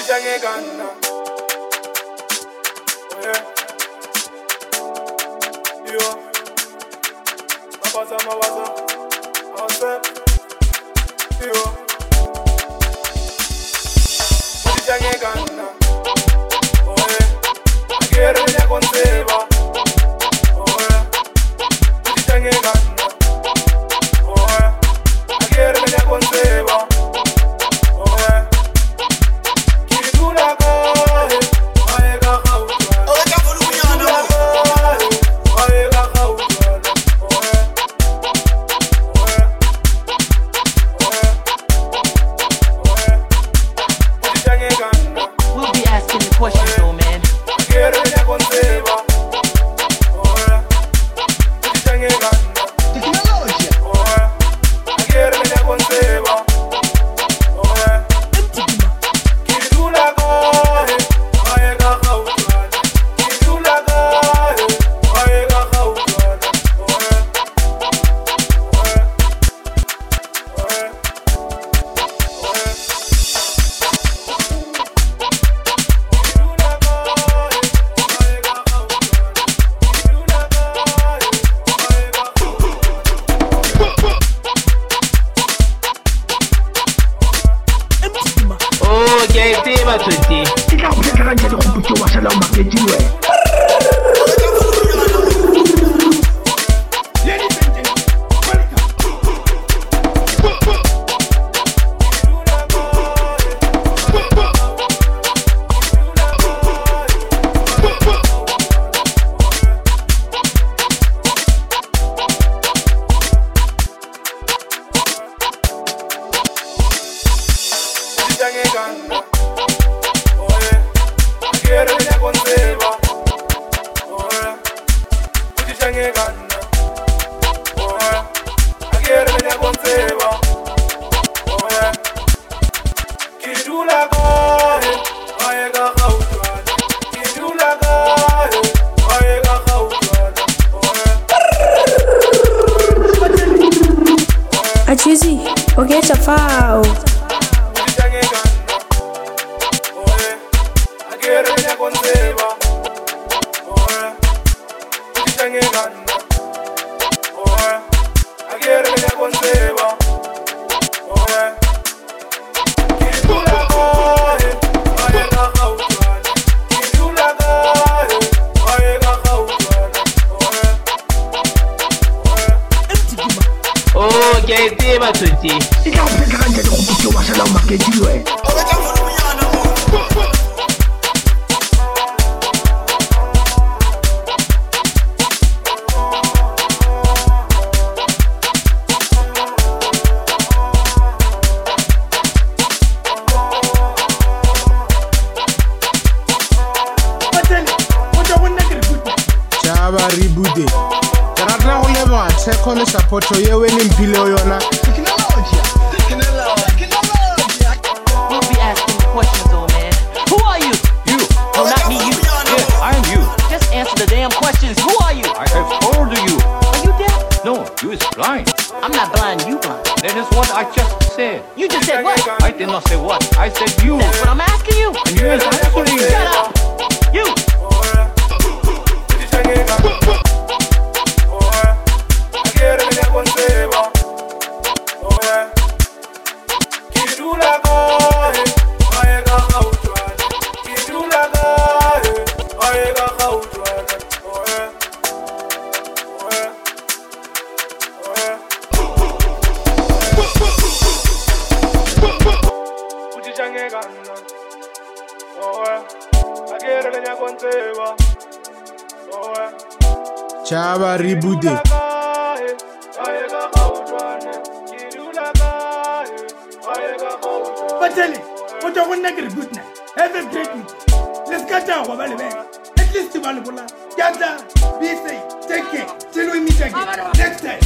Achizi, okay, chafao. Support you when in below yona. Technology. We'll be asking the questions, old man. Who are you? You. No, not me, you. Yes, I am you. Just answer the damn questions. Who are you? I have told you. Are you deaf? No, you is blind. I'm not blind, you blind. That is what I just said. You just said what? I did not say what. I said you. That's what I'm asking you. And you is answering. Shut up. You. Chaba Ribude. Bateli, what you want to good night? Have a great week. Let's get down, at least the one. Gather, be safe, take care. Till we meet again next time.